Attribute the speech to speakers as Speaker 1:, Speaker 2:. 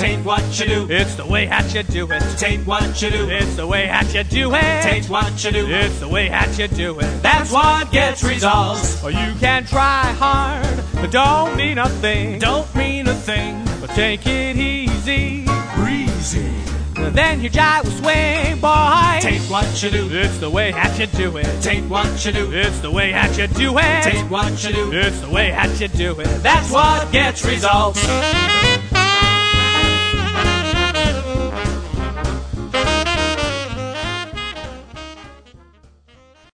Speaker 1: Tain't what you do.
Speaker 2: It's the way that you do it.
Speaker 1: Tain't what you do.
Speaker 2: It's the way that you do it.
Speaker 1: Tain't what you do.
Speaker 2: It's the way that you do it.
Speaker 1: That's what gets results.
Speaker 2: Or you can try hard, but don't mean a thing.
Speaker 1: Don't mean a thing.
Speaker 2: But take it easy.
Speaker 1: Breezy.
Speaker 2: Then your jive will swing, boy.
Speaker 1: Tain't what you do.
Speaker 2: It's the way that you do it.
Speaker 1: Tain't what you do.
Speaker 2: It's the way that you do it.
Speaker 1: Tain't what you do.
Speaker 2: It's the way that you do it.
Speaker 1: That's what gets results.